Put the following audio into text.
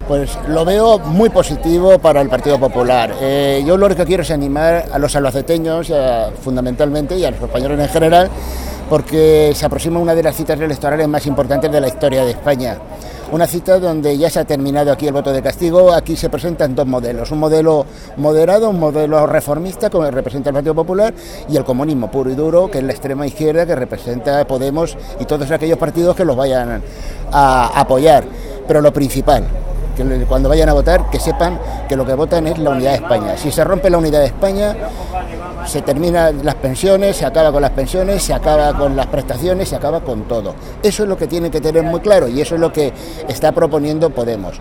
Pues lo veo muy positivo para el Partido Popular. Yo lo que quiero es animar a los albaceteños, fundamentalmente, y a los españoles en general, porque se aproxima una de las citas electorales más importantes de la historia de España. Una cita donde ya se ha terminado aquí el voto de castigo. Aquí se presentan dos modelos, un modelo moderado, un modelo reformista, como representa el Partido Popular, y el comunismo puro y duro, que es la extrema izquierda, que representa a Podemos y todos aquellos partidos que los vayan a apoyar. Pero lo principal, que cuando vayan a votar, que sepan que lo que votan es la unidad de España. Si se rompe la unidad de España, se terminan las pensiones, se acaba con las pensiones, se acaba con las prestaciones, se acaba con todo. Eso es lo que tienen que tener muy claro y eso es lo que está proponiendo Podemos.